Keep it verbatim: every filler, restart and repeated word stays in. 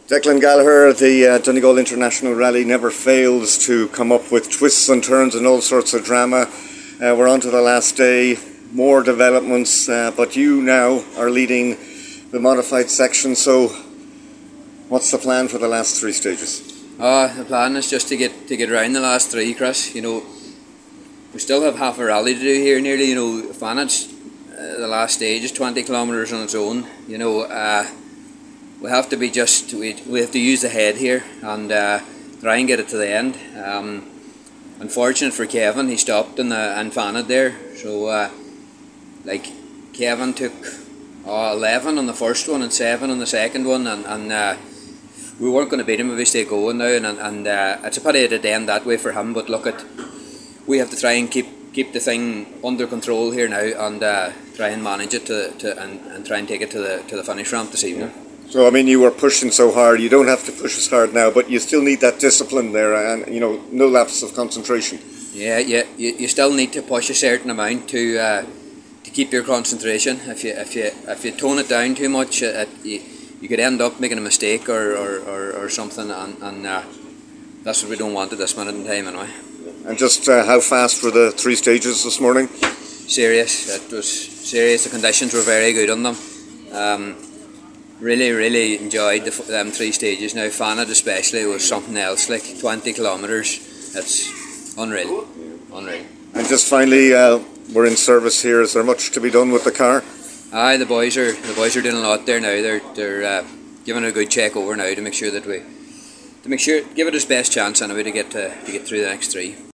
Declan Gallagher, the uh, Donegal International Rally never fails to come up with twists and turns and all sorts of drama. Uh, we're on to the last day, more developments, uh, but you now are leading the modified section, so what's the plan for the last three stages? Uh, the plan is just to get to get round the last three, Chris. You know, we still have half a rally to do here nearly. You know, Fanage, uh, the last stage is twenty kilometres on its own. You know, uh, we have to be just, we, we have to use the head here and uh, try and get it to the end. Um, unfortunate for Kevin, he stopped in the in Fanad there. So, uh, like, Kevin took uh, eleven on the first one and seven on the second one, and, and uh, we weren't going to beat him if we stayed going now, and, and uh, it's a pity it end that way for him, but look, at we have to try and keep keep the thing under control here now, and uh, try and manage it to, to and, and try and take it to the to the finish ramp this evening. So, I mean, you were pushing so hard, you don't have to push as hard now, but you still need that discipline there and, you know, no lapse of concentration. Yeah, yeah, you, you still need to push a certain amount to uh, to keep your concentration. If you if you if you tone it down too much, uh, you, you could end up making a mistake or, or, or, or something, and, and uh, that's what we don't want at this minute in time anyway. And just uh, how fast were the three stages this morning? Serious, it was serious, the conditions were very good on them. Um, Really, really enjoyed the them three stages. Now, Fanad especially was something else, like twenty kilometres. It's unreal, unreal. And just finally, uh, we're in service here. Is there much to be done with the car? Aye, the boys are the boys are doing a lot there now. They're they're uh, giving it a good check over now to make sure that we to make sure give it its best chance anyway to get to to get through the next three.